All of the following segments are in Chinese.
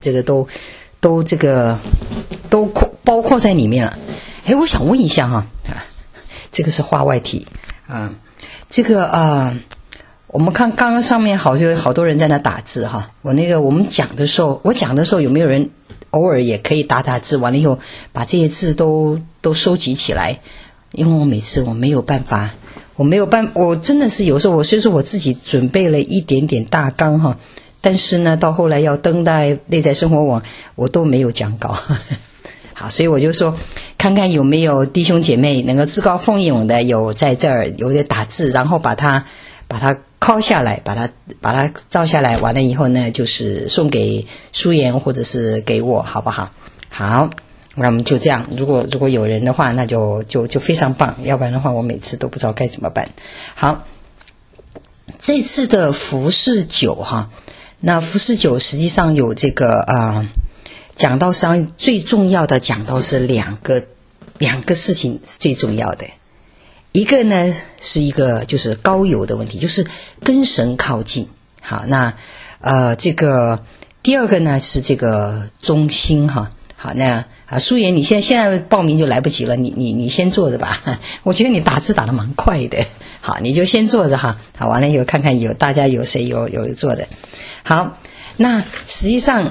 这个都这个都包括在里面了。我想问一下哈，这个是话外题啊，这个我们看刚刚上面好多人在那打字哈，我们讲的时候有没有人偶尔也可以打字，完了以后把这些字都收集起来，因为我每次我没有办法，我真的是有时候虽说我自己准备了一点点大纲哈，但是呢到后来要登在内在生活网我都没有讲稿好，所以我就说看看有没有弟兄姐妹能够自告奋勇的有在这儿有点打字，然后把它拷下来，把它照下来，完了以后呢就是送给舒言或者是给我，好不好？好，那我们就这样，如果有人的话那就非常棒，要不然的话我每次都不知道该怎么办。好，这次的服事9哈，那服事9实际上有这个讲道上最重要的讲到是两个事情是最重要的。一个呢是一个就是高油的问题，就是跟神靠近。好，那这个第二个呢是这个忠心哈。好，那舒言你现在报名就来不及了，你先坐着吧，我觉得你打字打得蛮快的。好，你就先坐着哈。好，完了以后看看大家有谁有做的。好，那实际上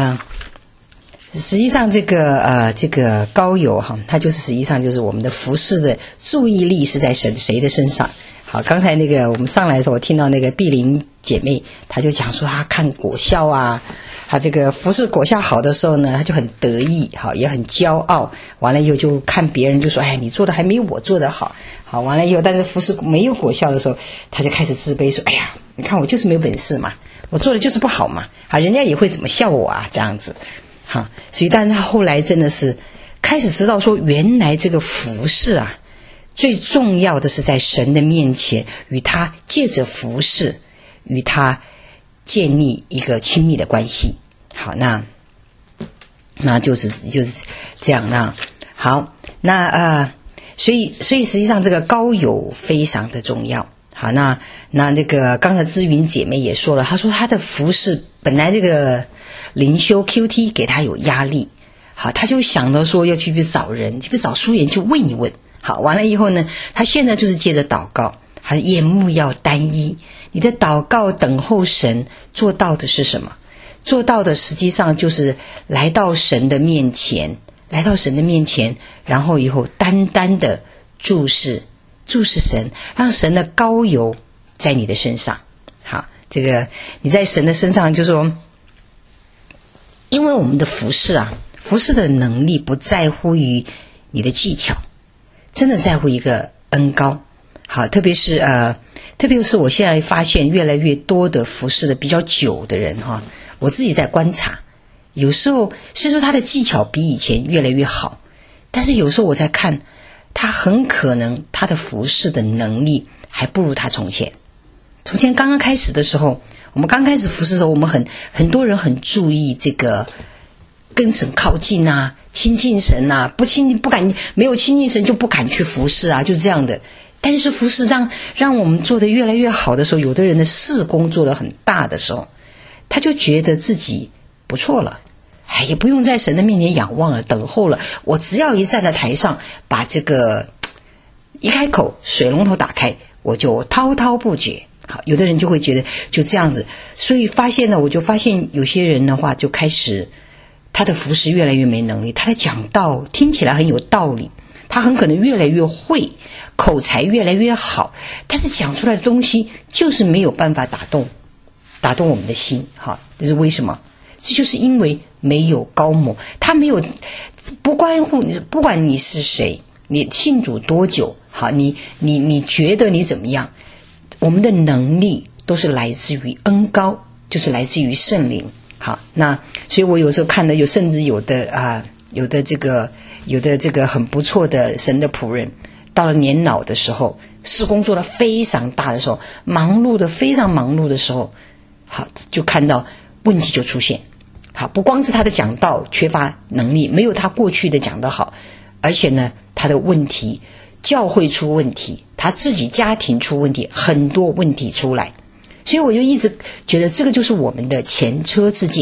这个高油哈，它就是实际上就是我们的服事的注意力是在谁的身上。好，刚才我们上来的时候，我听到那个碧玲姐妹，她就讲说她看果效啊，她这个服事果效好的时候呢，她就很得意，好也很骄傲。完了以后就看别人就说，你做的还没有我做的好。好，完了以后，但是服事没有果效的时候，她就开始自卑，说，你看我就是没有本事嘛，我做的就是不好嘛，人家也会怎么笑我啊，这样子。好，所以但是他后来真的是开始知道说，原来这个服事啊，最重要的是在神的面前与他借着服事与他建立一个亲密的关系。好，那就是这样。那好，那所以实际上这个高油非常的重要。好，那个刚才知云姐妹也说了，她说她的服事本来这个灵修 QT 给她有压力，好，她就想到说要去找人，去找舒言去问一问。好，完了以后呢，她现在就是借着祷告，她的眼目要单一。你的祷告等候神做到的是什么？做到的实际上就是来到神的面前，然后以后单单的注视神，让神的膏油在你的身上。好，这个你在神的身上，就是说，因为我们的服事的能力不在乎于你的技巧，真的在乎一个恩膏。好，特别是我现在发现越来越多的服事的比较久的人哈，我自己在观察，有时候虽说他的技巧比以前越来越好，但是有时候我在看他很可能他的服事的能力还不如他从前。从前刚刚开始的时候，我们刚开始服事的时候，我们很多人很注意这个跟神靠近啊，亲近神啊，不敢没有亲近神就不敢去服事啊，就是这样的。但是服事让我们做得越来越好的时候，有的人的事工做得很大的时候，他就觉得自己不错了，也不用在神的面前仰望了，等候了，我只要一站在台上，把这个一开口水龙头打开，我就滔滔不绝。好，有的人就会觉得就这样子，所以我就发现有些人的话就开始他的服事越来越没能力，他的讲道听起来很有道理，他很可能越来越会，口才越来越好，但是讲出来的东西就是没有办法打动我们的心。好，这是为什么？这就是因为没有高模，他没有，不管你是谁，你信主多久，好，你觉得你怎么样，我们的能力都是来自于恩膏，就是来自于圣灵。好，那所以我有时候看的甚至有的这个很不错的神的仆人，到了年老的时候，事工做得非常大的时候，非常忙碌的时候，好，就看到问题就出现。好，不光是他的讲道缺乏能力，没有他过去的讲得好，而且呢，他的问题，教会出问题，他自己家庭出问题，很多问题出来。所以我就一直觉得这个就是我们的前车之鉴。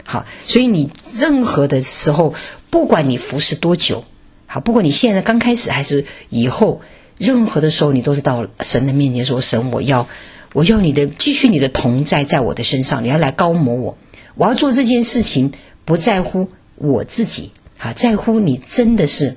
好，所以你任何的时候，不管你服侍多久，好，不管你现在刚开始还是以后，任何的时候你都是到神的面前说，神，我要你的继续你的同在在我的身上，你要来膏抹我，我要做这件事情不在乎我自己，好，在乎你真的是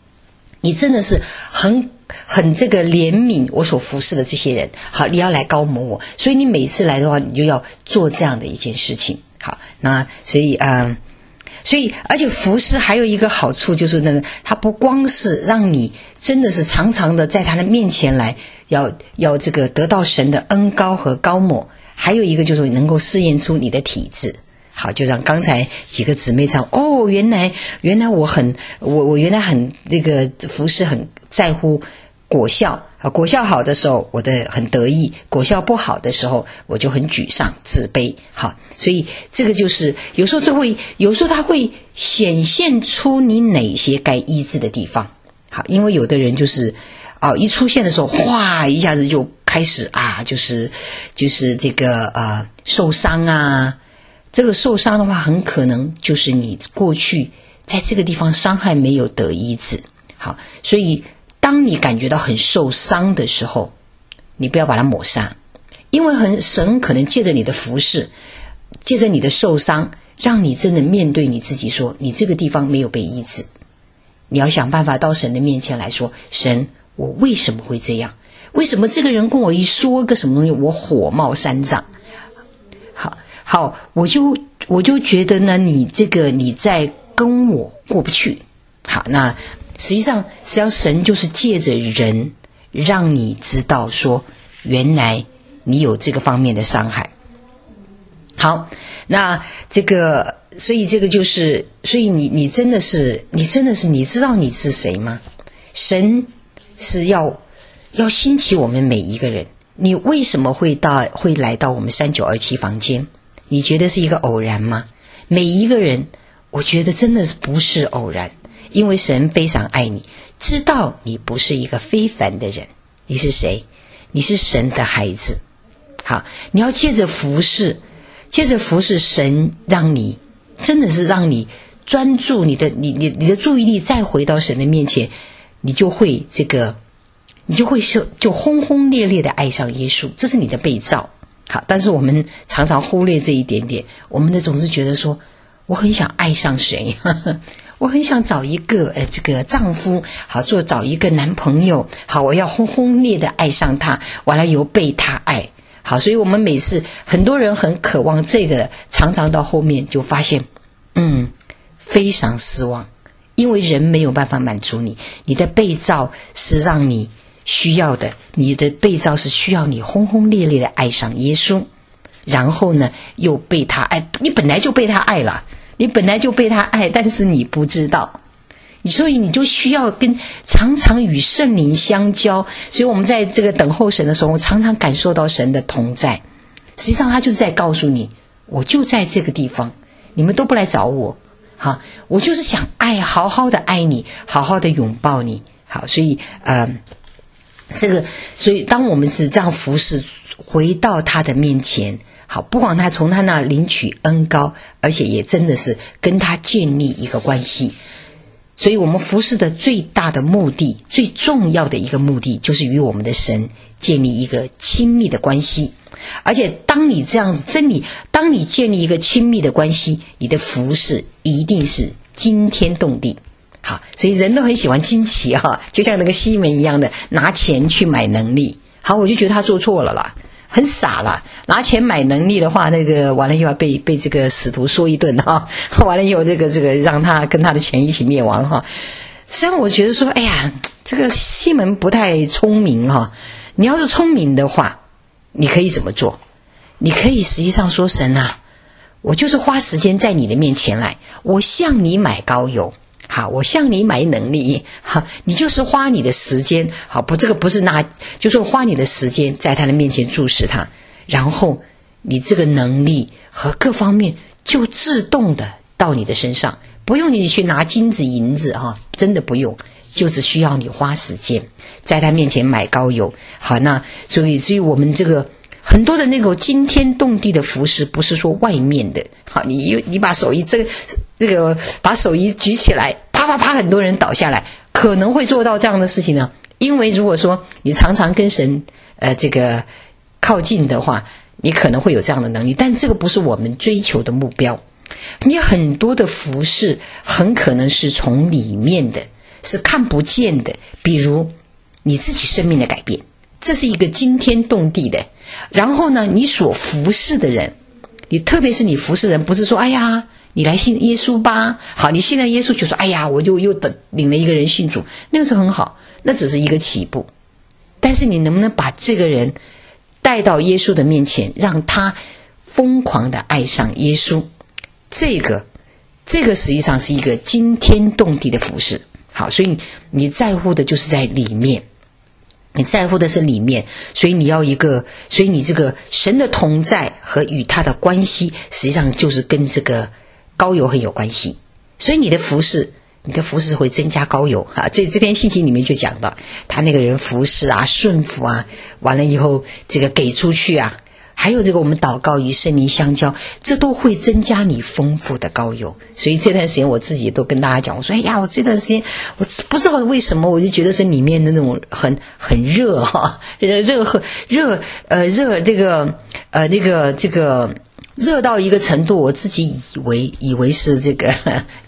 很这个怜悯我所服侍的这些人，好，你要来膏抹我，所以你每次来的话，你就要做这样的一件事情。好，那所以而且服侍还有一个好处就是呢，它不光是让你真的是常常的在他的面前来要这个得到神的恩膏和膏抹，还有一个就是能够试验出你的体质。好，就让刚才几个姊妹讲，哦，原来我原来很那个服侍很在乎果效，果效好的时候我的很得意，果效不好的时候我就很沮丧自卑。好，所以这个就是有时候它会显现出你哪些该医治的地方。好，因为有的人就是一出现的时候，哗一下子就开始就是这个受伤啊。这个受伤的话，很可能就是你过去在这个地方伤害没有得医治。好，所以当你感觉到很受伤的时候，你不要把它抹杀，因为神可能借着你的服事，借着你的受伤，让你真的面对你自己说，你这个地方没有被医治。你要想办法到神的面前来说，神，我为什么会这样？为什么这个人跟我一说个什么东西，我火冒三丈？好，我就觉得呢，你在跟我过不去。好，那实际上神就是借着人让你知道说，原来你有这个方面的伤害。好，那所以这个就是，所以你真的是你知道你是谁吗？神是要兴起我们每一个人。你为什么会来到我们3927房间？你觉得是一个偶然吗？每一个人，我觉得真的是不是偶然，因为神非常爱你，知道你不是一个非凡的人。你是谁？你是神的孩子。好，你要借着服事神，真的是让你专注你的注意力再回到神的面前，你就会就轰轰烈烈的爱上耶稣，这是你的被造。好，但是我们常常忽略这一点点，我们总是觉得说，我很想爱上谁，我很想找一个这个丈夫，好，找一个男朋友，好，我要轰轰烈的爱上他，完了以后被他爱。好，所以我们每次很多人很渴望这个，常常到后面就发现非常失望，因为人没有办法满足你，你的被造是让你需要的，你的被造是需要你轰轰烈烈的爱上耶稣，然后呢又被他爱。你本来就被他爱了，但是你不知道，所以你就需要常常与圣灵相交。所以我们在这个等候神的时候，常常感受到神的同在。实际上他就是在告诉你，我就在这个地方，你们都不来找我，好，我就是想好好的爱你，好好的拥抱你。好，所以所以当我们是这样服侍，回到他的面前，好，不管他从他那领取恩膏，而且也真的是跟他建立一个关系。所以我们服侍的最大的目的，最重要的一个目的，就是与我们的神建立一个亲密的关系。而且当你这样子当你建立一个亲密的关系，你的服侍一定是惊天动地。好，所以人都很喜欢惊奇就像那个西门一样的拿钱去买能力。好，我就觉得他做错了啦，很傻啦，拿钱买能力的话，完了又要被这个使徒说一顿完了以后这个让他跟他的钱一起灭亡实际上我觉得说，哎呀，这个西门不太聪明你要是聪明的话，你可以怎么做？你可以实际上说，神啊，我就是花时间在你的面前来，我向你买膏油，好，我向你买能力，好，你就是花你的时间，好，这个不是就是花你的时间在他的面前注视他，然后你这个能力和各方面就自动的到你的身上，不用你去拿金子银子真的不用，就只需要你花时间在他面前买膏油。好，那所以我们这个很多的那个惊天动地的服饰，不是说外面的，好，你把手一把手一举起来，啪啪啪，很多人倒下来，可能会做到这样的事情呢？因为如果说你常常跟神这个靠近的话，你可能会有这样的能力，但是这个不是我们追求的目标。你很多的服饰很可能是从里面的，是看不见的，比如你自己生命的改变，这是一个惊天动地的。然后呢，你所服侍的人，你特别是你服侍人，不是说哎呀你来信耶稣吧，好，你信了耶稣就说哎呀我就又领了一个人信主，那个是很好，那只是一个起步。但是你能不能把这个人带到耶稣的面前，让他疯狂的爱上耶稣，这个实际上是一个惊天动地的服事。好，所以你在乎的就是在里面，你在乎的是里面，所以你这个神的同在和与他的关系，实际上就是跟这个膏油很有关系。所以你的服事会增加膏油啊。这篇信息里面就讲到，他那个人服事啊，顺服啊，完了以后这个给出去啊，还有这个我们祷告与圣灵相交，这都会增加你丰富的膏油。所以这段时间我自己都跟大家讲，我说哎呀，我这段时间我不知道为什么，我就觉得是里面的那种很热哈，热到一个程度，我自己以为是这个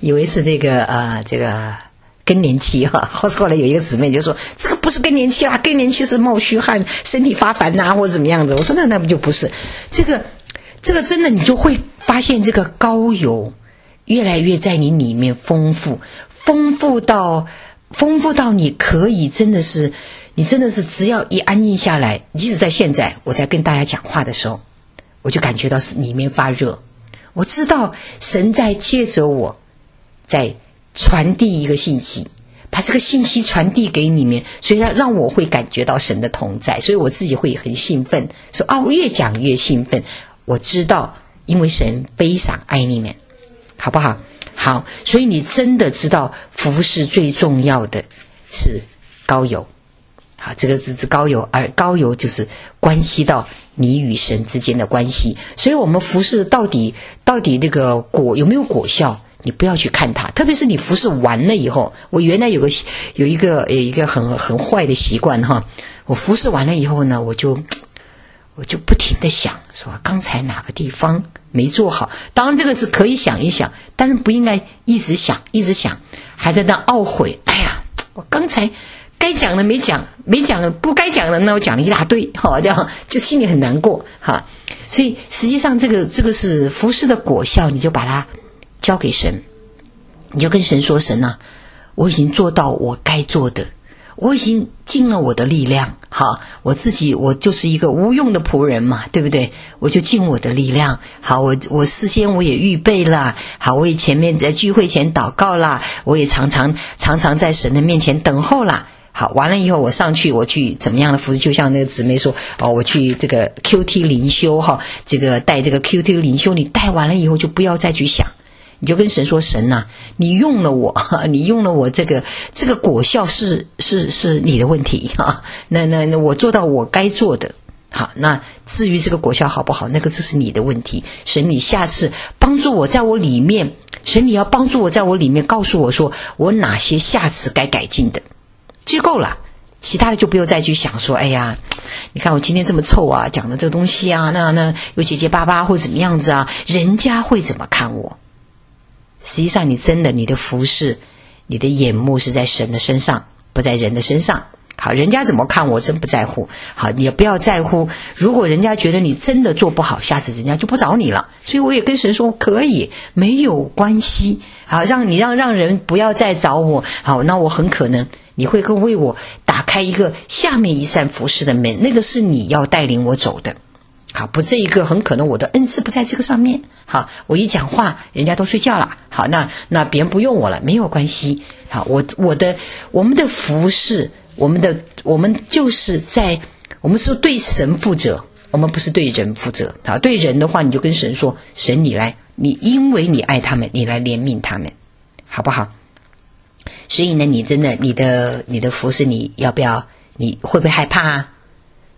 更年期哈。后来有一个姊妹就说，这个不是更年期啦，更年期是冒虚汗，身体发烦呐，或者怎么样子。我说那不就不是这个真的，你就会发现这个膏油越来越在你里面丰富到你可以真的是只要一安静下来，即使在现在我在跟大家讲话的时候，我就感觉到是里面发热，我知道神在借着我在传递一个信息，把这个信息传递给你们，所以让我会感觉到神的同在，所以我自己会很兴奋，说我越讲越兴奋。我知道因为神非常爱你们，好不好？好，所以你真的知道服事最重要的是膏油。好，这个是膏油，而膏油就是关系到你与神之间的关系。所以我们服事到底这个有没有果效，你不要去看它。特别是你服事完了以后，我原来有一个很坏的习惯哈，我服事完了以后呢，我就不停地想，说刚才哪个地方没做好。当然这个是可以想一想，但是不应该一直想，还在那懊悔。哎呀，我刚才该讲的没讲，不该讲的那我讲了一大堆，这样就心里很难过哈。所以实际上这个是服事的果效，你就把它交给神，你就跟神说，神啊，我已经做到我该做的，我已经尽了我的力量，好，我就是一个无用的仆人嘛，对不对？我就尽我的力量，好，我事先我也预备了，好，我也前面在聚会前祷告啦，我也常常在神的面前等候啦。好，完了以后我上去，我去怎么样的服侍，就像那个姊妹说，我去这个 QT 灵修哈，这个带这个 QT 灵修，你带完了以后就不要再去想，你就跟神说，神啊，你用了我这个果效是你的问题哈，那我做到我该做的，好，那至于这个果效好不好，这是你的问题。神，你下次帮助我在我里面，神你要帮助我在我里面，告诉我说我哪些下次该改进的，就够了，其他的就不用再去想说，哎呀，你看我今天这么臭啊，讲的这个东西啊，那有结结巴巴或怎么样子啊，人家会怎么看我？实际上你的服事，你的眼目是在神的身上，不在人的身上。好，人家怎么看我真不在乎，好，你也不要在乎，如果人家觉得你真的做不好，下次人家就不找你了。所以我也跟神说，可以，没有关系，好，让人不要再找我，好，那我很可能你会为我打开一个下面一扇服事的门，那个是你要带领我走的。好，不，这一个很可能我的恩赐不在这个上面。好，我一讲话人家都睡觉了，好，那别人不用我了，没有关系。好，我们的服事，我们就是我们是对神负责，我们不是对人负责。好，对人的话你就跟神说，神你因为你爱他们，你来怜悯他们，好不好？所以呢，你真的你的服事，你要不要？你会不会害怕啊？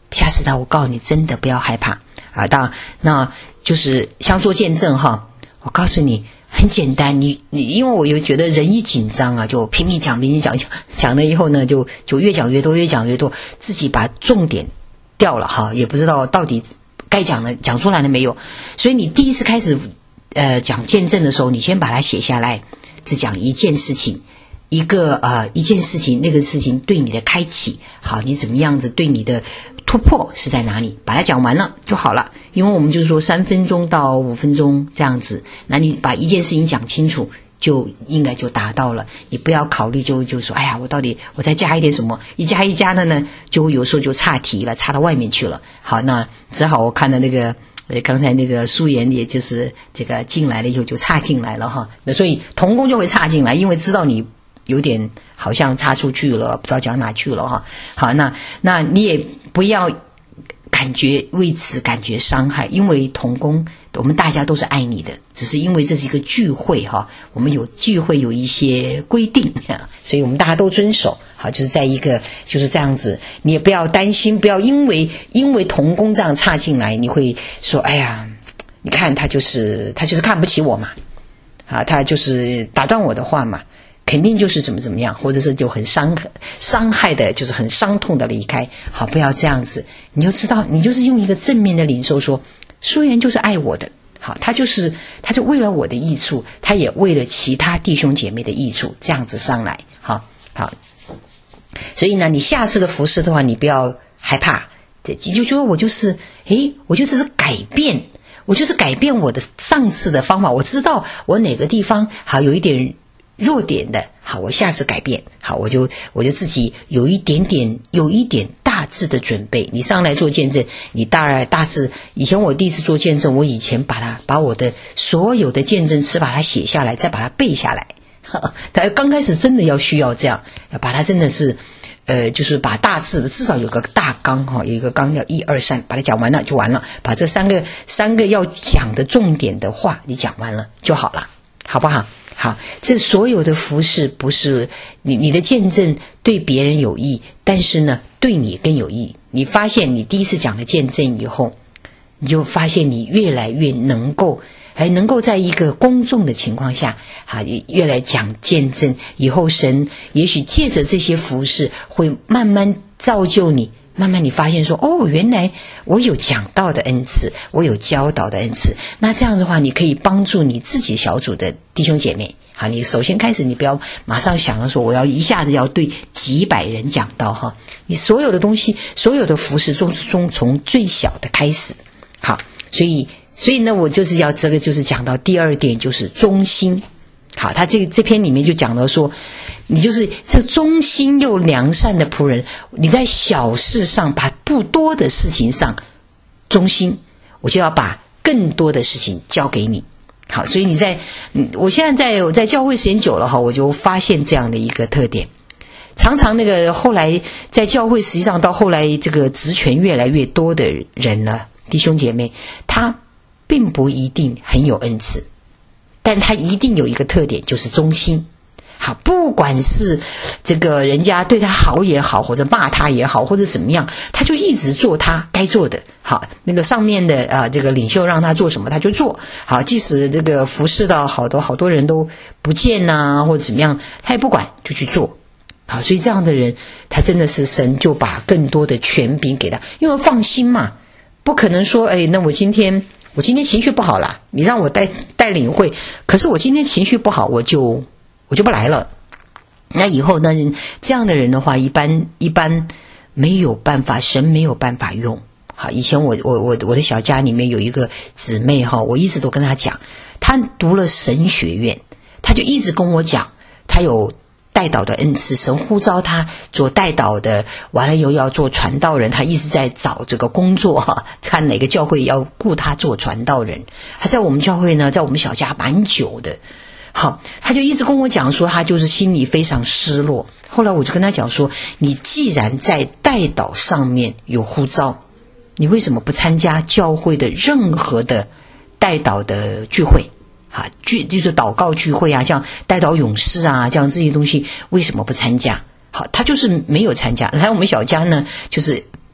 下次呢，我告诉你，真的不要害怕啊！当然，那就是像做见证哈，我告诉你很简单，你因为我又觉得人一紧张啊，就拼命讲，讲了以后呢，就越讲越多，自己把重点掉了哈，也不知道到底该讲的讲出来了没有。所以你第一次开始讲见证的时候，你先把它写下来，只讲一件事情。一件事情，那个事情对你的开启，好，你怎么样子对你的突破是在哪里，把它讲完了就好了。因为我们就是说3分钟到5分钟这样子，那你把一件事情讲清楚，就应该就达到了。你不要考虑就说，哎呀，我再加一点什么，一加的呢，就有时候就岔题了，岔到外面去了。好，那只好我看到那个刚才那个素颜，也就是这个进来了以后就岔进来了哈。那所以同工就会岔进来，因为知道你有点好像插出去了，不知道讲哪去了哈。好，那你也不要为此感觉伤害，因为同工我们大家都是爱你的，只是因为这是一个聚会哈，我们有聚会有一些规定，所以我们大家都遵守。好，就是在一个就是这样子，你也不要担心，不要因为同工这样插进来，你会说，哎呀，你看他就是看不起我嘛，啊，他就是打断我的话嘛。肯定就是怎么样，或者是就很伤害的，就是很伤痛的离开。好，不要这样子，你就知道，你就是用一个正面的领受说，素颜就是爱我的。好，他就为了我的益处，他也为了其他弟兄姐妹的益处，这样子上来。好，所以呢，你下次的服事的话，你不要害怕，你就说我就是改变，我就是改变我的上次的方法，我知道我哪个地方好有一点弱点的，好，我下次改变。好，我就自己有一点大致的准备。你上来做见证，你大致，以前我第一次做见证，我以前把我的所有的见证词把它写下来，再把它背下来。他刚开始真的要需要这样，要把它真的是就是把大致的至少有个大纲哈，有一个纲要1、2、3，把它讲完了就完了，把这三个要讲的重点的话你讲完了就好了，好不好？好，这所有的服事不是你的见证对别人有益，但是呢对你更有益。你发现你第一次讲了见证以后，你就发现你越来越能够在一个公众的情况下，越来讲见证，以后神也许借着这些服事会慢慢造就你，慢慢你发现说，哦，原来我有讲道的恩赐，我有教导的恩赐。那这样的话，你可以帮助你自己小组的弟兄姐妹。好，你首先开始，你不要马上想着说我要一下子要对几百人讲道哈。你所有的东西，所有的服事中从最小的开始。好，所以呢，我就是要这个就是讲到第2点，就是忠心。好，他这篇里面就讲到说，你就是这忠心又良善的仆人，你在小事上把不多的事情上忠心，我就要把更多的事情交给你。好，所以我现在在教会时间久了哈，我就发现这样的一个特点。常常那个后来在教会，实际上到后来这个职权越来越多的人呢，弟兄姐妹，他并不一定很有恩赐，但他一定有一个特点，就是忠心。好，不管是这个人家对他好也好，或者骂他也好，或者怎么样，他就一直做他该做的。好，那个上面的这个领袖让他做什么他就做。好，即使这个服侍到好多人都不见啊，或者怎么样，他也不管，就去做。好，所以这样的人，他真的是神就把更多的权柄给他，因为放心嘛，不可能说，那我今天情绪不好啦，你让我带领会，可是我今天情绪不好，我就不来了。那以后呢，这样的人的话，一般没有办法，神没有办法用。好，以前我的小家里面有一个姊妹哈，我一直都跟她讲，她读了神学院，她就一直跟我讲，她有代祷的恩赐，神呼召她做代祷的，完了以后要做传道人，她一直在找这个工作哈，看哪个教会要雇她做传道人。她在我们教会呢，在我们小家蛮久的。好，他就一直跟我讲说，他就是心里非常失落。后来我就跟他讲说，你既然在代祷上面有呼召，你为什么不参加教会的任何的代祷的聚会？就是祷告聚会啊，像代祷勇士啊，这样这些东西为什么不参加？好，他就是没有参加。来我们小家呢，就是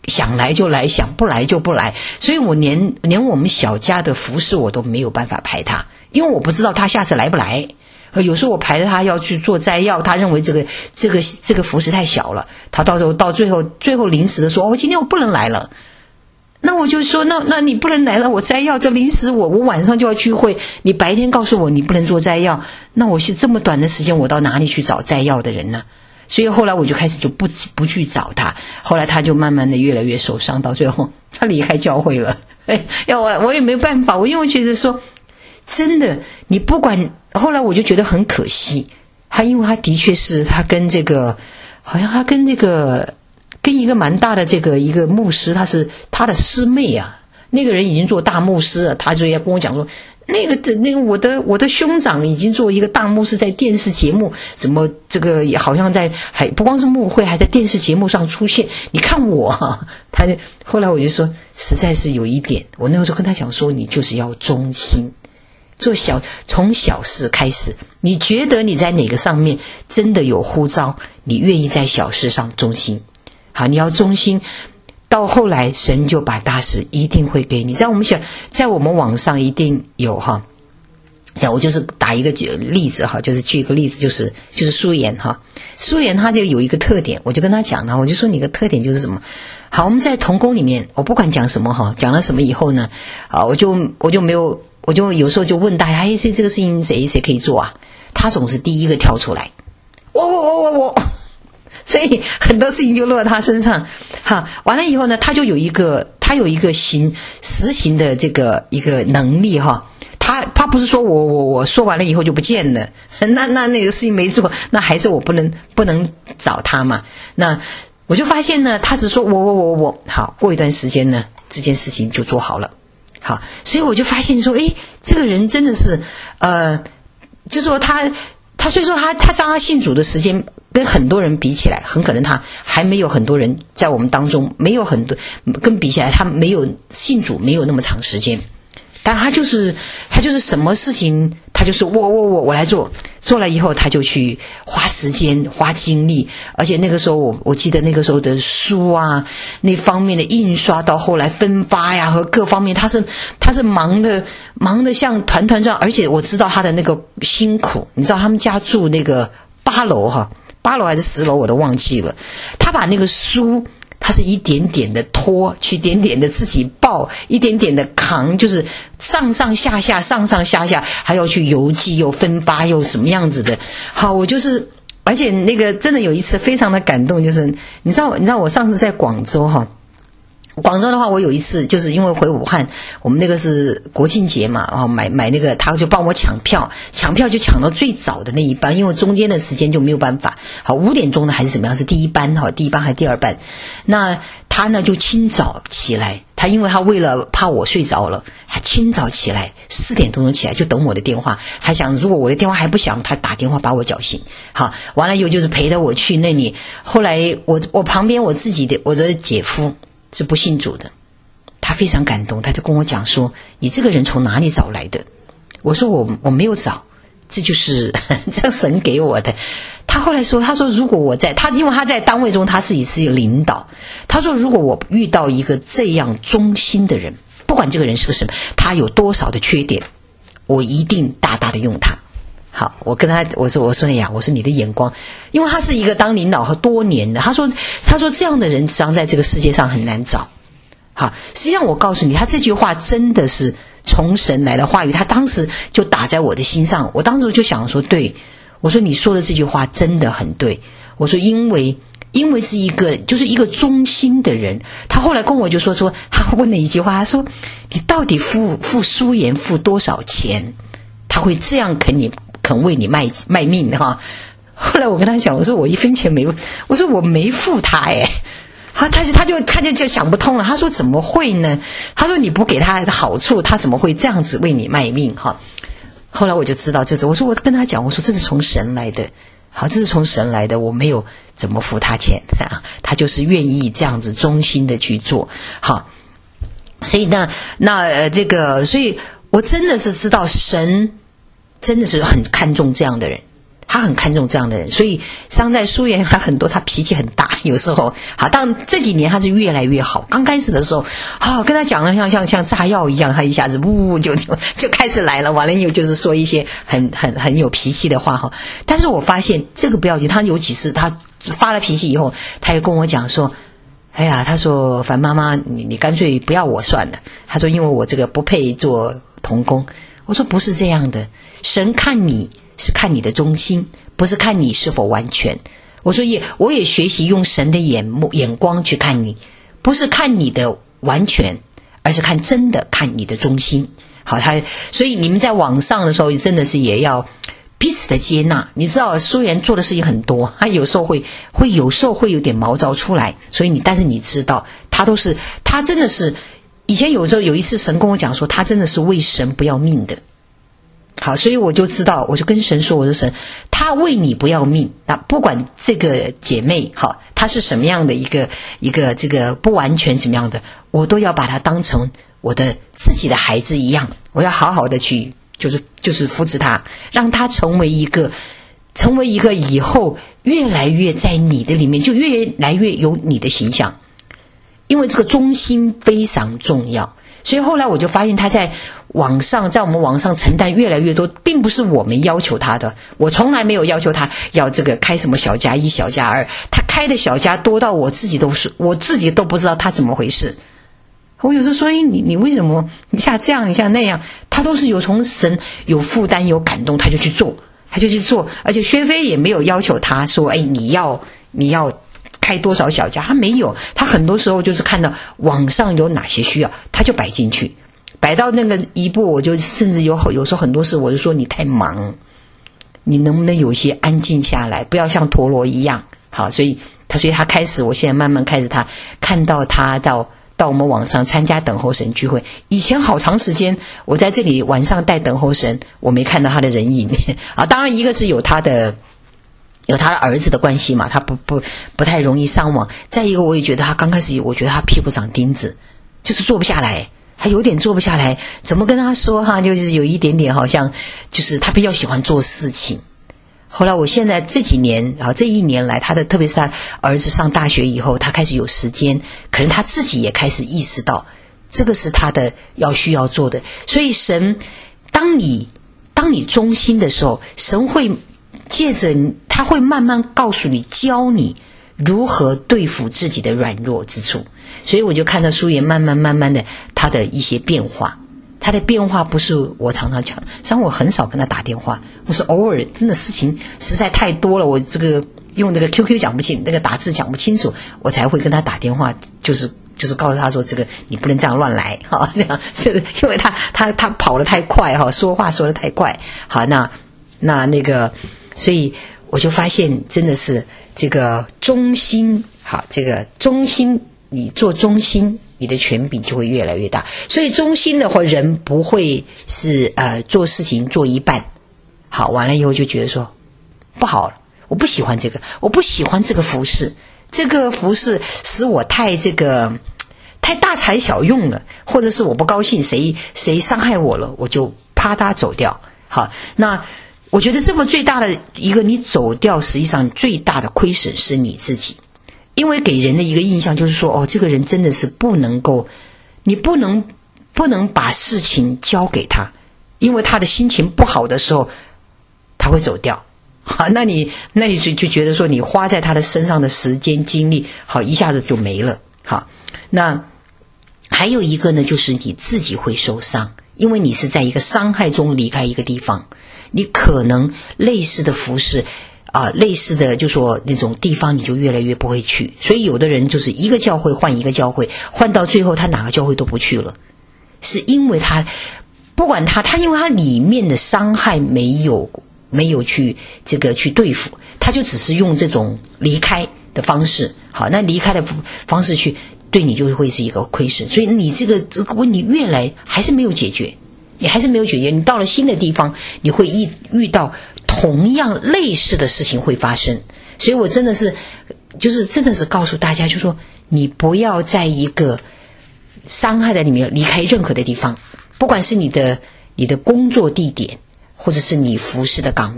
想来就来，想不来就不来，所以我连我们小家的服饰我都没有办法排他，因为我不知道他下次来不来。有时候我排着他要去做摘要，他认为这个服饰太小了，他到时候到最后临时的说，今天我不能来了。那我就说，那你不能来了，我摘要这临时我晚上就要聚会，你白天告诉我你不能做摘要，那我是这么短的时间，我到哪里去找摘要的人呢？所以后来我就开始就不去找他，后来他就慢慢的越来越受伤，到最后他离开教会了。要我也没办法，因为我觉得说真的，你不管，后来我就觉得很可惜，因为他的确是他跟这个好像他跟这个跟一个蛮大的这个一个牧师，他是他的师妹啊，那个人已经做大牧师了，他就要跟我讲说，那个我的兄长已经做一个大牧师，在电视节目怎么这个也好像还不光是牧会，还在电视节目上出现。你看我后来我就说，实在是有一点，我那个时候跟他讲说，你就是要忠心，从小事开始，你觉得你在哪个上面真的有呼召，你愿意在小事上忠心。好，你要忠心。到后来神就把大事一定会给你，在我们网上一定有哈。我就是打一个例子哈，就是举一个例子，就是舒言哈。舒言他就有一个特点，我就跟他讲呢，我就说你的特点就是什么。好，我们在同工里面，我不管讲什么哈，讲了什么以后呢，我就没有，我就有时候就问大家，这个事情谁可以做啊？他总是第一个跳出来，我。所以很多事情就落在他身上。好，完了以后呢，他有一个实行的这个一个能力哈。他不是说我说完了以后就不见了，那个事情没做，那还是我不能找他嘛。那我就发现呢，他只说我好，过一段时间呢，这件事情就做好了。好，所以我就发现说，这个人真的是就是说他所以说他信主的时间跟很多人比起来，很可能他还没有很多人在我们当中，没有很多跟比起来，他没有信主没有那么长时间，但他就是什么事情他就是我来做了以后，他就去花时间花精力，而且那个时候我记得那个时候的书啊，那方面的印刷到后来分发呀和各方面，他是忙的像团团转，而且我知道他的那个辛苦，你知道他们家住那个8楼哈，8楼还是10楼我都忘记了，他把那个书他是一点点的拖，去点点的自己抱，一点点的扛，就是上上下下，还要去邮寄又分发又什么样子的。好，我就是而且那个真的有一次非常的感动，就是你知道我上次在广州哈，广州的话，我有一次就是因为回武汉，我们那个是国庆节嘛，然后买那个，他就帮我抢票就抢到最早的那一班，因为中间的时间就没有办法。好，5点钟的还是什么样？是第一班哈，第一班还是第二班？那他呢就清早起来，因为他为了怕我睡着了，他清早起来4点多钟起来就等我的电话，还想如果我的电话还不响，他打电话把我叫醒。好，完了以后就是陪着我去那里。后来我旁边我的姐夫是不信主的，他非常感动，他就跟我讲说，你这个人从哪里找来的？我说我没有找，这就是这神给我的。他后来说，他说如果因为他在单位中他自己是领导，他说如果我遇到一个这样忠心的人，不管这个人是个什么，他有多少的缺点，我一定大大的用他。好，我跟他我说哎呀，我说你的眼光，因为他是一个当领导和多年的，他说这样的人实际上在这个世界上很难找。好，实际上我告诉你，他这句话真的是从神来的话语，他当时就打在我的心上。我当时就想说，对，我说你说的这句话真的很对。我说因为是一个忠心的人。他后来跟我就说他问了一句话，他说你到底付舒言付多少钱，他会这样肯为你卖命哈。后来我跟他讲，我说我1分钱没有，我说我没付他好，他就想不通了。他说怎么会呢？他说你不给他好处，他怎么会这样子为你卖命哈？后来我就知道这是，我说我跟他讲，我说这是从神来的。好，这是从神来的，我没有怎么付他钱他就是愿意这样子忠心的去做。好，所以所以我真的是知道神真的是很看重这样的人。 他很看重这样的人，所以商在书园他很多，他脾气很大，有时候好，但这几年他是越来越好。刚开始的时候，跟他讲了像炸药一样，他一下子就开始来了，完了以后就是说一些很有脾气的话哈。但是我发现这个不要紧，他有几次他发了脾气以后，他又跟我讲说，哎呀，他说樊妈妈，你干脆不要我算了。他说因为我这个不配做童工。我说不是这样的，神看你是看你的忠心，不是看你是否完全。我说我也学习用神的眼光去看你，不是看你的完全，而是看真的看你的忠心。好，所以你们在网上的时候真的是也要彼此的接纳。你知道苏妍做的事情很多，他有时候会有点毛躁出来，所以但是你知道他真的是以前有时候有一次神跟我讲说，他真的是为神不要命的。好，所以我就知道，我就跟神说，我说神，他为你不要命，那不管这个姐妹好，她是什么样的一个这个不完全什么样的，我都要把她当成我的自己的孩子一样，我要好好的去就是扶持她，让她成为一个以后越来越在你的里面，就越来越有你的形象。因为这个忠心非常重要，所以后来我就发现他在我们网上承担越来越多，并不是我们要求他的，我从来没有要求他要这个开什么小家1小家2，他开的小家多到我自己都不知道他怎么回事。我有时候说你为什么你像这样你像那样，他都是有从神有负担有感动，他就去做，而且薛飞也没有要求他说你要开多少小家，他没有，他很多时候就是看到网上有哪些需要，他就摆进去，摆到那个一步，我就甚至有时候很多事我就说你太忙，你能不能有些安静下来，不要像陀螺一样。好，所以他开始，我现在慢慢开始他看到他到我们网上参加等候神聚会，以前好长时间我在这里晚上带等候神，我没看到他的人影当然一个是有他的儿子的关系嘛，他不太容易上网。再一个我也觉得他刚开始，我觉得他屁股长钉子，就是坐不下来，他有点坐不下来，怎么跟他说就是有一点点好像就是他比较喜欢做事情。后来我现在这几年这一年来，特别是他儿子上大学以后，他开始有时间，可能他自己也开始意识到这个是他的需要做的。所以神当你忠心的时候，神会借着他会慢慢告诉你，教你如何对付自己的软弱之处。所以我就看到苏妍慢慢的他的一些变化，他的变化不是我常常讲，像我很少跟他打电话，我是偶尔，真的事情实在太多了，我这个用那个 QQ 讲不清，那个打字讲不清楚，我才会跟他打电话，就是告诉他说这个你不能这样乱来这个因为他跑得太快说话说得太快。好，那个所以我就发现真的是这个忠心，好，这个忠心，你做忠心，你的权柄就会越来越大。所以忠心的话，人不会是做事情做一半，好，完了以后就觉得说不好了，我不喜欢这个，我不喜欢这个服饰，这个服饰使我太大材小用了，或者是我不高兴，谁伤害我了，我就啪嗒走掉。好，那我觉得这么最大的一个你走掉，实际上最大的亏损是你自己，因为给人的一个印象就是说这个人真的是你不能把事情交给他，因为他的心情不好的时候他会走掉。好，那你就觉得说你花在他的身上的时间精力好一下子就没了。好，那还有一个呢，就是你自己会受伤，因为你是在一个伤害中离开一个地方，你可能类似的服饰类似的就说那种地方你就越来越不会去。所以有的人就是一个教会换一个教会，换到最后他哪个教会都不去了，是因为他不管他因为他里面的伤害没有去去对付，他就只是用这种离开的方式。好，那离开的方式去对你就会是一个亏损，所以你这个问题越来还是没有解决，你还是没有解决。你到了新的地方，你会遇到同样类似的事情会发生。所以我真的是告诉大家，就说你不要在一个伤害的里面离开任何的地方，不管是你的工作地点，或者是你服侍的岗位，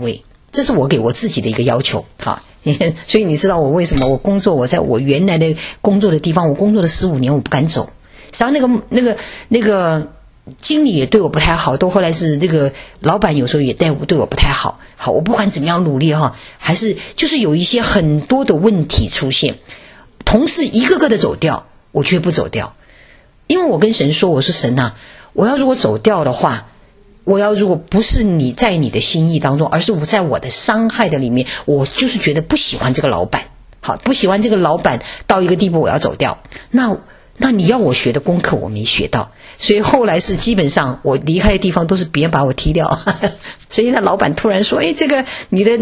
这是我给我自己的一个要求，好。所以你知道我为什么我工作，我在我原来的工作的地方，我工作了15年，我不敢走。实际上那个经理也对我不太好，到后来是那个老板有时候也对我不太好。好，我不管怎么样努力哈，还是就是有一些很多的问题出现，同事一个个的走掉，我却不走掉。因为我跟神说，我说神啊，我要如果走掉的话，我要如果不是你在你的心意当中，而是我在我的伤害的里面，我就是觉得不喜欢这个老板，好，不喜欢这个老板到一个地步，我要走掉。那你要我学的功课我没学到，所以后来是基本上我离开的地方都是别人把我踢掉。所以那老板突然说，这个你的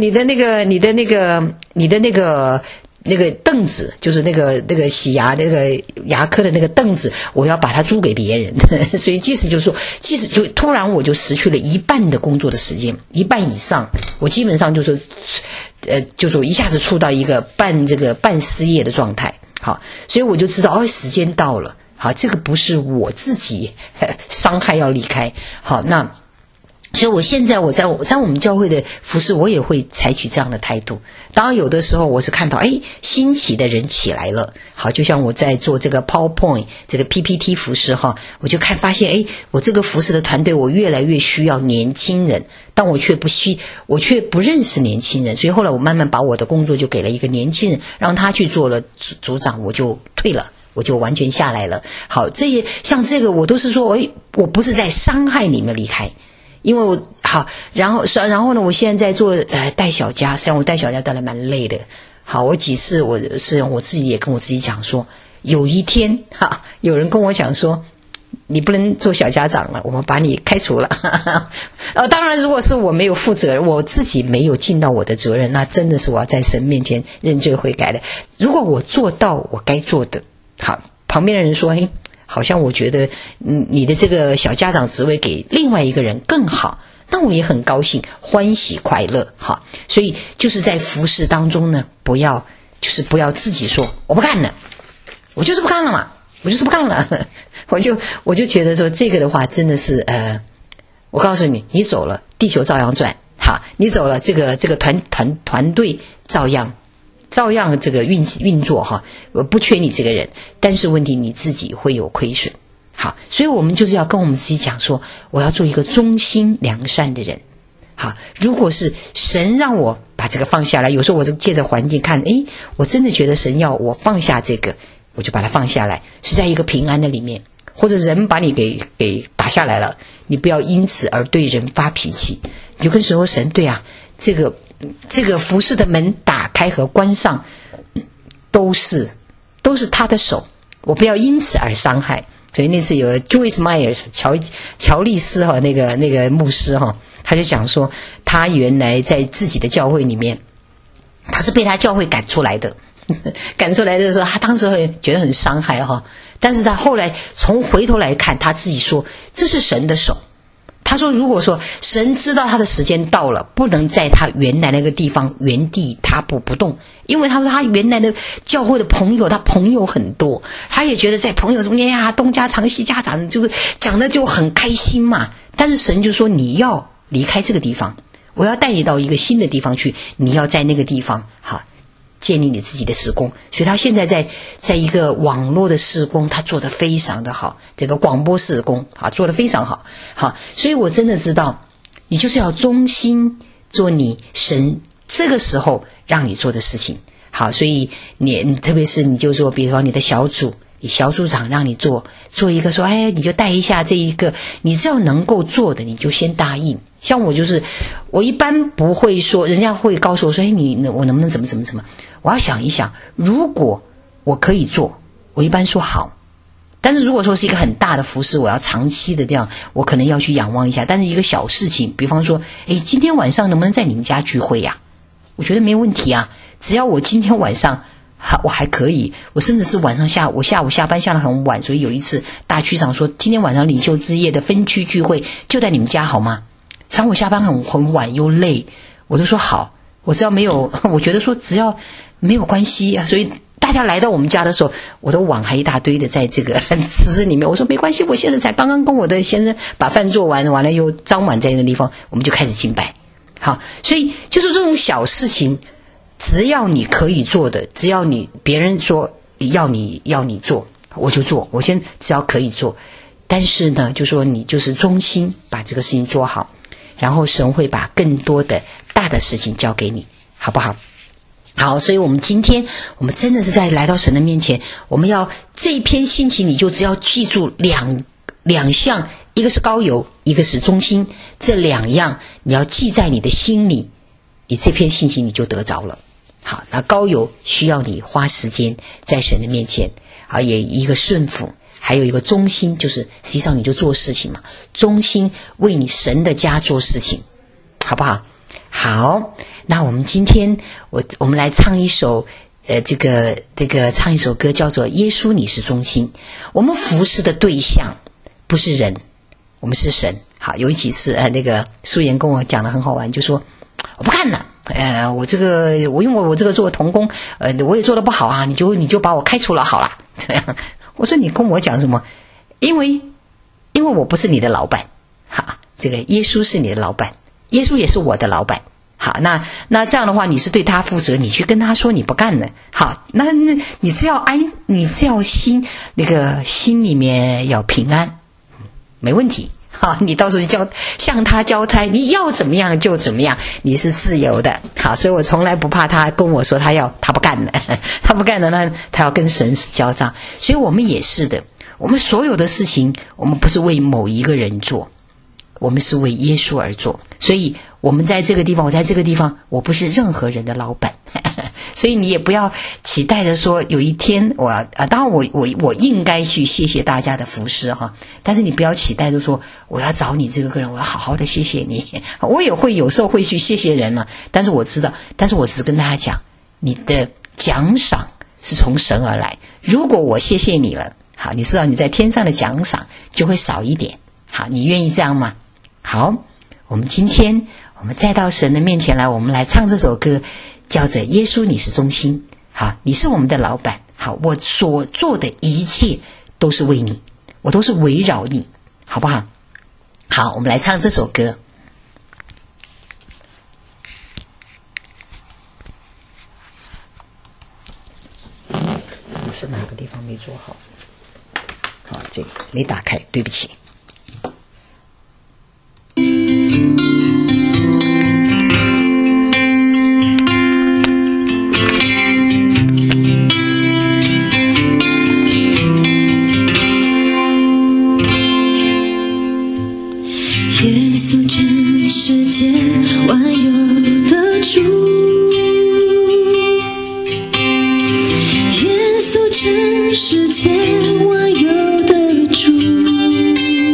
那个凳子，就是那个洗牙那个牙科的那个凳子，我要把它租给别人。所以即使就突然我就失去了一半的工作的时间，一半以上，我基本上就是一下子处到一个半失业的状态。好，所以我就知道时间到了。好，这个不是我自己伤害要离开。好，那所以我现在我在我们教会的服事，我也会采取这样的态度。当然有的时候我是看到新起的人起来了，好，就像我在做这个 PowerPoint 这个 PPT 服事哈，我就发现我这个服事的团队我越来越需要年轻人，但我却不认识年轻人，所以后来我慢慢把我的工作就给了一个年轻人，让他去做了组长，我就退了，我就完全下来了。好，像这个我都是说我不是在伤害你们离开。因为我好，然后呢，我现在在做带小家，实际上我带小家带来蛮累的。好，我几次我自己也跟我自己讲说，有一天有人跟我讲说，你不能做小家长了，我们把你开除了。当然如果是我没有负责任，我自己没有尽到我的责任，那真的是我要在神面前认罪悔改的。如果我做到我该做的，好，旁边的人说好像我觉得你的这个小家长职位给另外一个人更好，那我也很高兴，欢喜快乐。好，所以就是在服事当中呢，不要自己说我不干了，我就是不干了嘛，我就是不干了。我就觉得说这个的话真的是我告诉你，你走了地球照样转，好，你走了这个团队照样这个运作哈，我不缺你这个人，但是问题你自己会有亏损。好，所以我们就是要跟我们自己讲说，我要做一个忠心良善的人。好，如果是神让我把这个放下来，有时候我是借着环境看，我真的觉得神要我放下这个，我就把它放下来，是在一个平安的里面，或者人把你给打下来了，你不要因此而对人发脾气，你就跟神说，神对啊，这个服事的门打开和关上都是他的手，我不要因此而伤害。所以那次有 Joyce Myers 乔利斯那个牧师他就讲说，他原来在自己的教会里面，他是被他教会赶出来的。赶出来的时候，他当时会觉得很伤害但是他后来从回头来看，他自己说这是神的手。他说如果说神知道他的时间到了，不能在他原来那个地方原地踏步不动，因为他说他原来的教会的朋友，他朋友很多，他也觉得在朋友中间呀，东家长西家长，就讲的就很开心嘛。但是神就说你要离开这个地方，我要带你到一个新的地方去，你要在那个地方好建立你自己的事工。所以他现在在一个网络的事工，他做得非常的好，这个广播事工做得非常好。好，所以我真的知道你就是要忠心做你神这个时候让你做的事情。好，所以你特别是你就说，比如说你的小组，你小组长让你做一个说，你就带一下这一个，你只要能够做的你就先答应。像我一般不会说，人家会告诉我说，我能不能怎么，我要想一想，如果我可以做，我一般说好。但是如果说是一个很大的服事，我要长期的这样，我可能要去仰望一下。但是一个小事情，比方说今天晚上能不能在你们家聚会呀？我觉得没问题啊，只要我今天晚上我还可以，我甚至是我下午下班下得很晚，所以有一次大区长说今天晚上领袖之夜的分区聚会就在你们家好吗？像我下班很晚又累，我就说好，我只要没有，我觉得说只要没有关系啊。所以大家来到我们家的时候，我的碗还一大堆的在这个池子里面，我说没关系，我现在才刚刚跟我的先生把饭做完了又脏碗在那个地方，我们就开始敬拜。 好，所以就是这种小事情，只要你可以做的，只要你别人说要你做，我就做，我先只要可以做。但是呢，就说你就是忠心把这个事情做好，然后神会把更多的大的事情交给你，好不好？好，所以我们今天我们真的是在来到神的面前，我们要这一篇信息，你就只要记住两项，一个是膏油，一个是忠心，这两样你要记在你的心里，你这篇信息你就得着了。好，那膏油需要你花时间在神的面前，好，也一个顺服，还有一个忠心，就是实际上你就做事情嘛，忠心为你神的家做事情，好不好？好，那我们今天我们来唱一首唱一首歌，叫做《耶稣你是中心》。我们服侍的对象不是人，我们是神。好，有几次那个素妍跟我讲的很好玩，就说我不干了，我因为我这个做童工，我也做得不好啊，你就把我开除了好了。这样，我说你跟我讲什么？因为我不是你的老板，好，这个耶稣是你的老板，耶稣也是我的老板。好，那这样的话，你是对他负责，你去跟他说你不干了。好，那你只要心里面要平安，没问题。好，你到时候向他交差，你要怎么样就怎么样，你是自由的。好，所以我从来不怕他跟我说他不干了，他不干了呢，他要跟神交账。所以我们也是的，我们所有的事情，我们不是为某一个人做，我们是为耶稣而做。所以我们在这个地方，我在这个地方，我不是任何人的老板。所以你也不要期待着说有一天当然我应该去谢谢大家的服侍哈，但是你不要期待着说我要找你这个人，我要好好的谢谢你。我也会有时候会去谢谢人了，但是我知道，但是我只是跟大家讲，你的奖赏是从神而来。如果我谢谢你了，好，你知道你在天上的奖赏就会少一点。好，你愿意这样吗？好，我们今天我们再到神的面前来，我们来唱这首歌，叫做耶稣你是中心。好，你是我们的老板。好，我所做的一切都是为你，我都是围绕你，好不好？好，我们来唱这首歌。是哪个地方没做好？好，这个没打开，对不起。 耶稣全世界万有的主，耶稣全世界万有的主，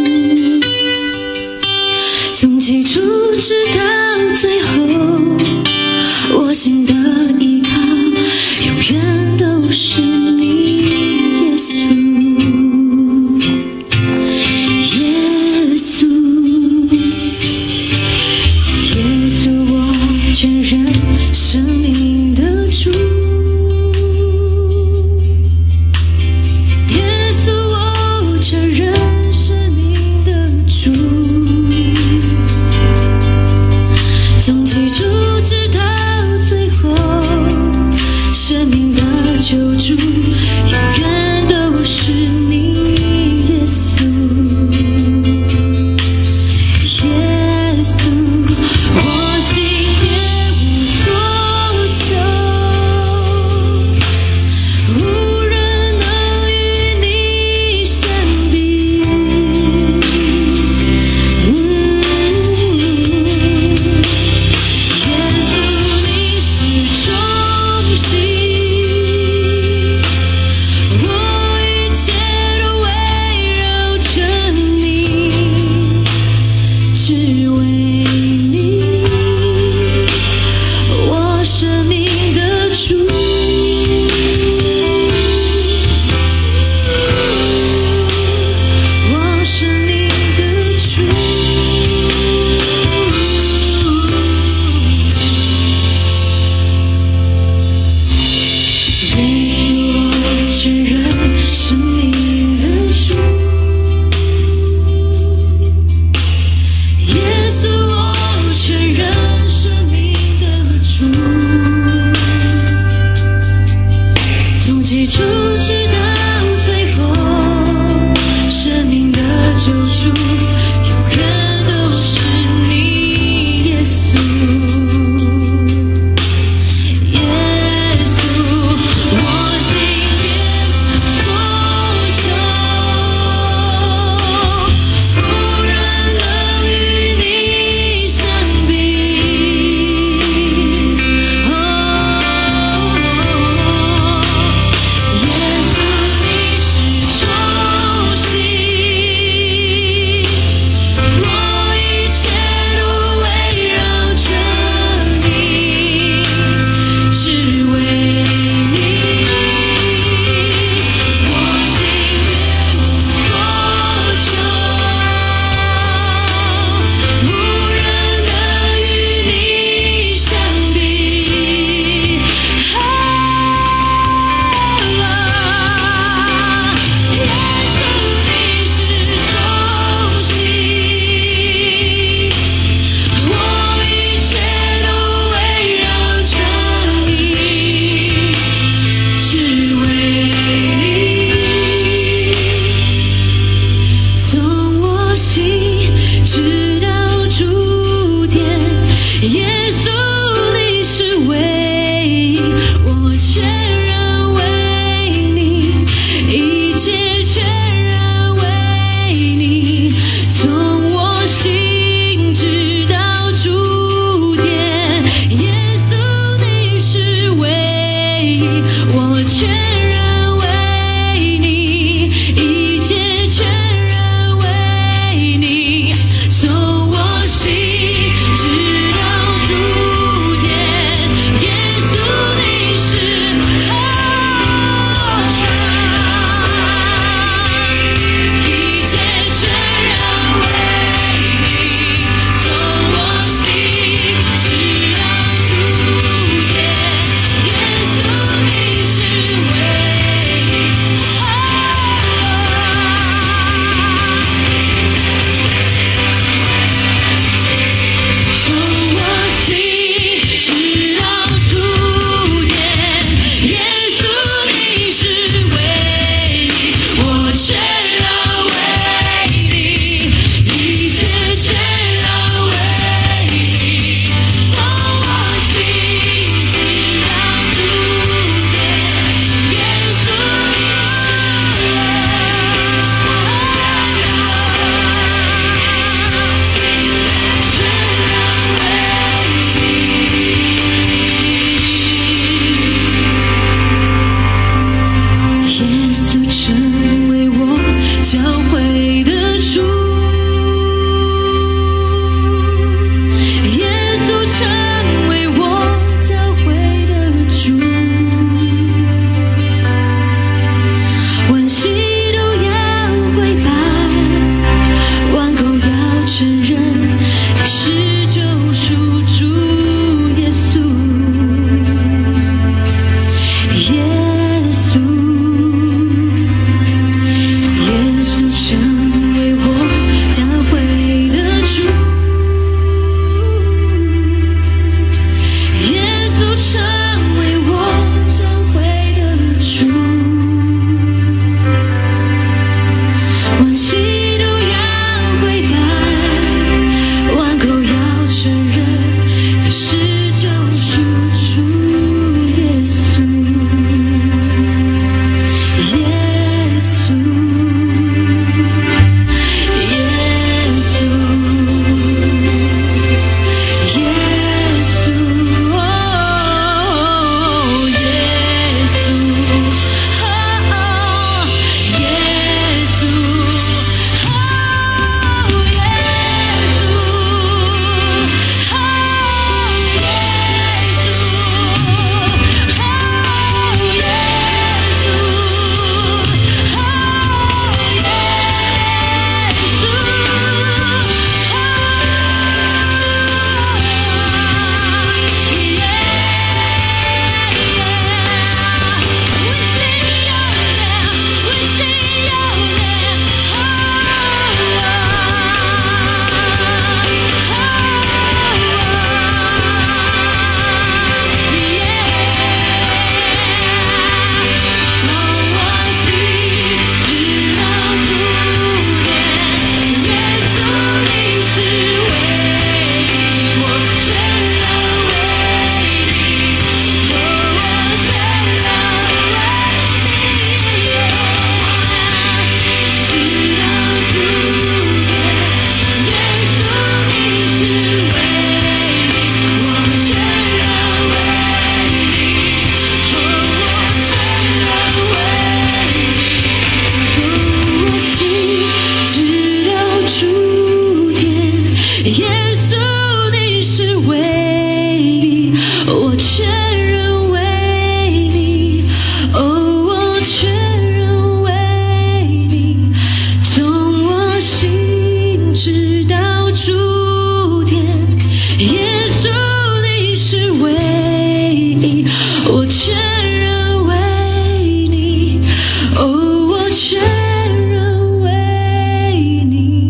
我全然为你，哦，我全然为你。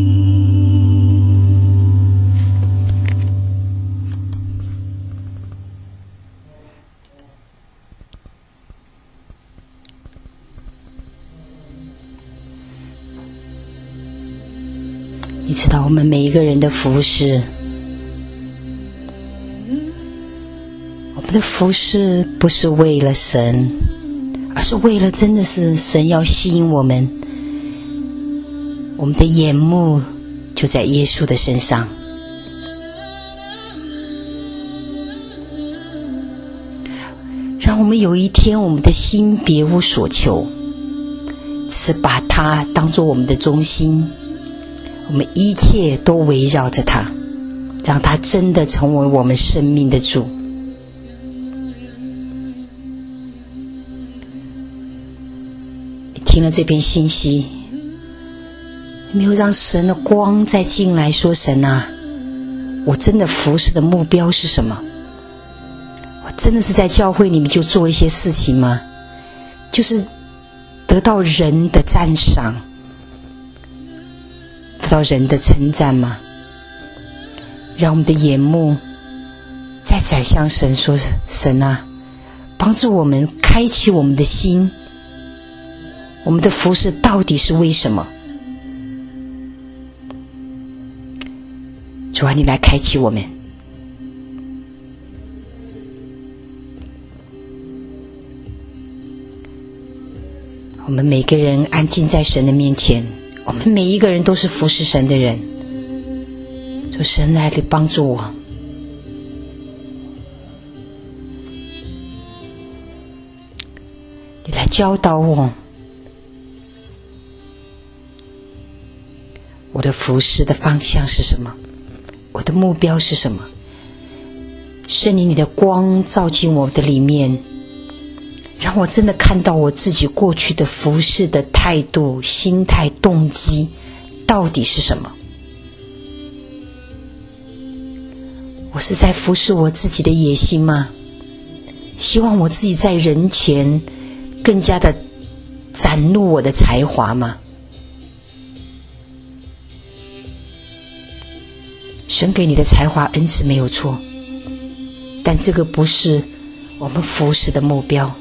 你知道我们每一个人的服事，我们的服事不是为了神，而是为了真的是神要吸引我们的眼目就在耶稣的身上。让我们有一天我们的心别无所求，只把他当作我们的中心，我们一切都围绕着他，让他真的成为我们生命的主。你听了这篇信息，没有让神的光再进来，说神啊，我真的服侍的目标是什么？我真的是在教会里面就做一些事情吗？就是得到人的赞赏，得到人的称赞吗？让我们的眼目再转向神，说神啊，帮助我们开启我们的心，我们的服事到底是为什么？主啊，你来开启我们。我们每个人安静在神的面前，我们每一个人都是服侍神的人。主神来帮助我，你来教导我，我的服侍的方向是什么？我的目标是什么？圣灵，你的光照进我的里面，让我真的看到我自己过去的服侍的态度、心态、动机到底是什么？我是在服侍我自己的野心吗？希望我自己在人前更加的展露我的才华吗？神给你的才华恩赐没有错，但这个不是我们服侍的目标。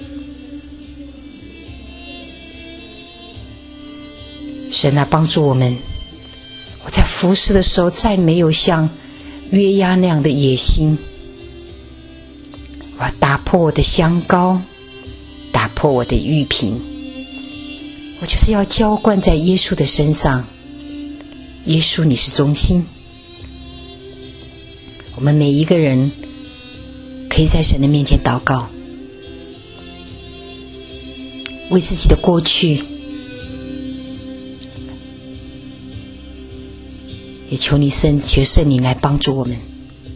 神啊，帮助我们，我在服侍的时候再没有像约押那样的野心。我要打破我的香膏，打破我的玉瓶，我就是要浇灌在耶稣的身上。耶稣，你是中心。我们每一个人可以在神的面前祷告，为自己的过去，也求圣灵来帮助我们。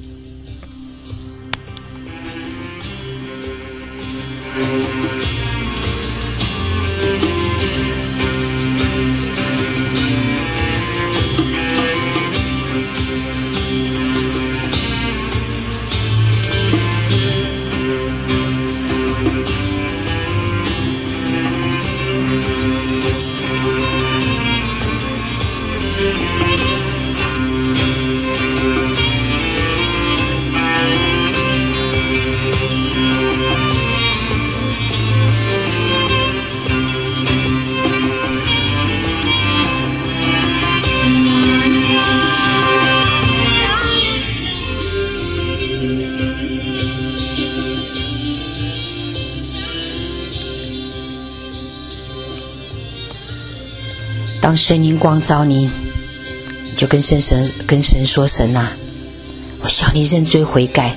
当圣灵光照你，就跟神说，神啊，我向你认罪悔改，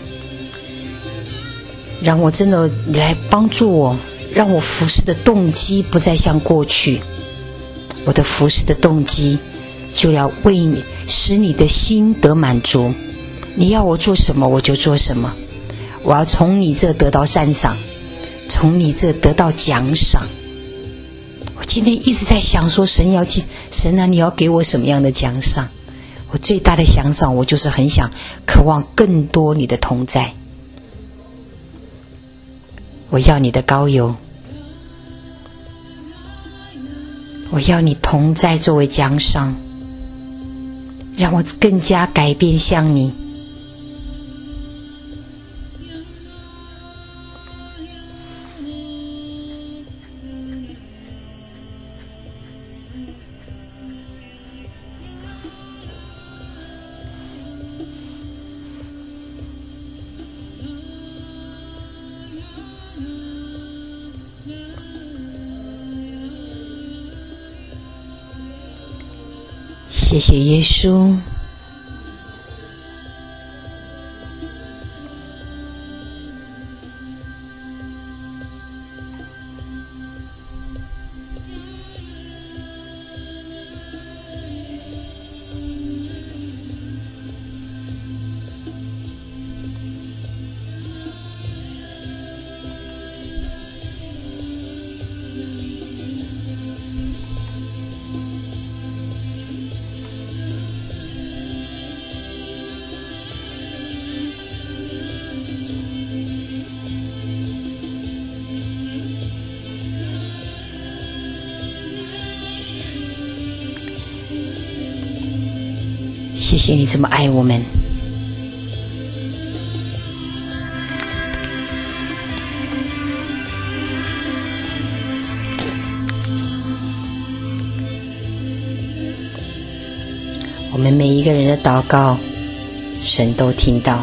让我真的来帮助我，让我服侍的动机不再像过去，我的服侍的动机就要为你，使你的心得满足，你要我做什么我就做什么，我要从你这得到赞赏，从你这得到奖赏。我今天一直在想说，神啊，你要给我什么样的奖赏？我最大的奖赏，我就是很想渴望更多你的同在。 我要你的膏油，我要你同在作为奖赏，让我更加改变像你。谢谢耶稣，谢谢你这么爱我们。我们每一个人的祷告，神都听到。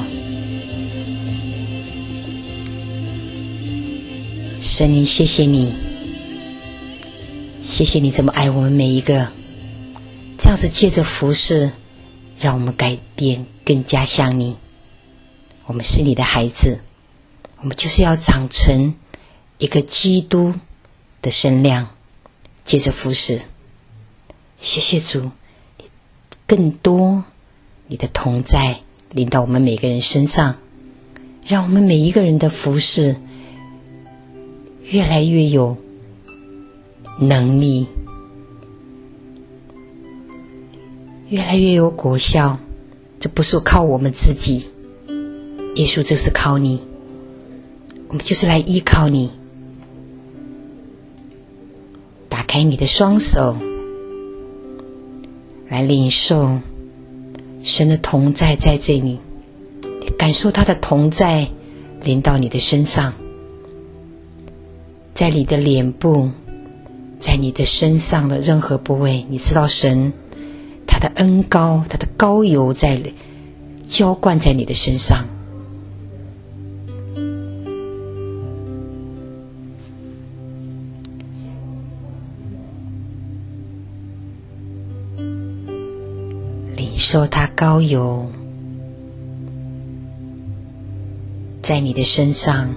神灵，谢谢你，谢谢你这么爱我们每一个，这样子借着服事，让我们改变，更加像你。我们是你的孩子，我们就是要长成一个基督的身量，借着服事。谢谢主，更多你的同在临到我们每个人身上，让我们每一个人的服事越来越有能力，越来越有果效。这不是靠我们自己，耶稣，这是靠你，我们就是来依靠你。打开你的双手，来领受神的同在在这里，感受他的同在临到你的身上，在你的脸部，在你的身上的任何部位，你知道神他的恩膏，他的膏油在浇灌在你的身上。领受他膏油在你的身上，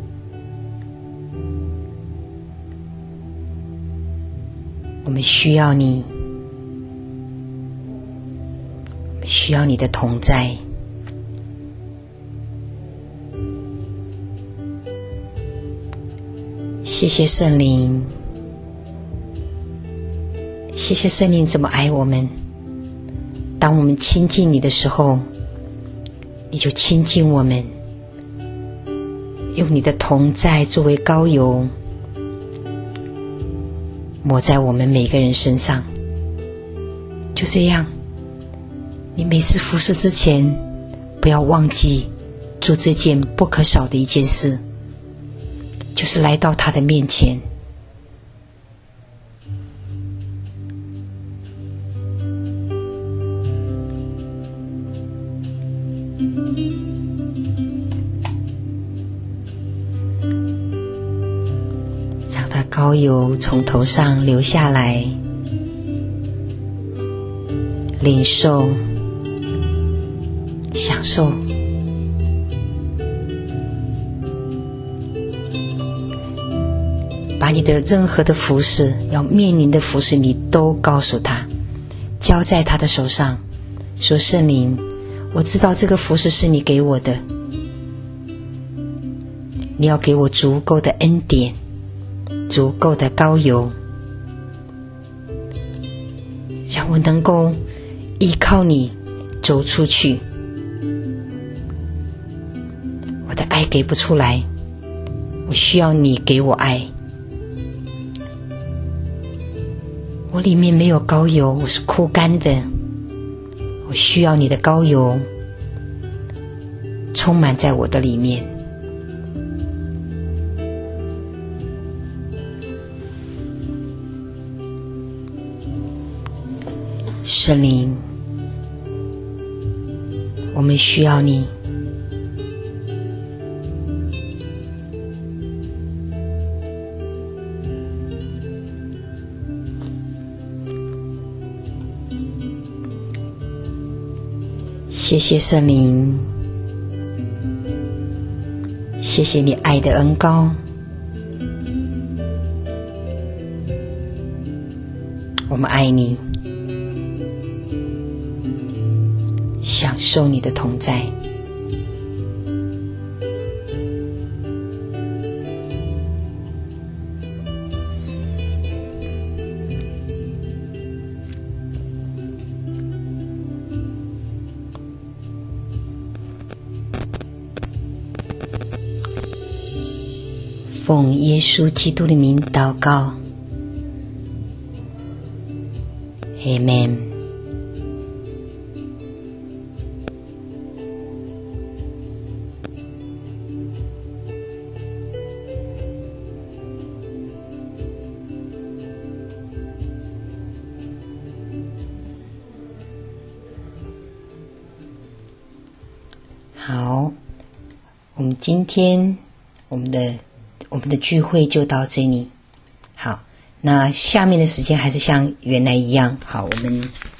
我们需要你，需要你的同在。谢谢圣灵，谢谢圣灵这么爱我们。当我们亲近你的时候，你就亲近我们，用你的同在作为膏油，抹在我们每个人身上。就这样，你每次服事之前，不要忘记做这件不可少的一件事，就是来到他的面前，让他膏油从头上流下来，领受享受。把你的任何的服事，要面临的服事，你都告诉他，交在他的手上，说圣灵，我知道这个服事是你给我的，你要给我足够的恩典，足够的膏油，让我能够依靠你走出去。我的爱给不出来， 我需要你给我爱。我里面没有膏油，我是枯干的，我需要你的膏油充满在我的里面。圣灵，我们需要你。谢谢圣灵，谢谢你爱的恩膏，我们爱你，享受你的同在。奉耶稣基督的名祷告 Amen。 好，我们今天我们的聚会就到这里。好，那下面的时间还是像原来一样。好，我们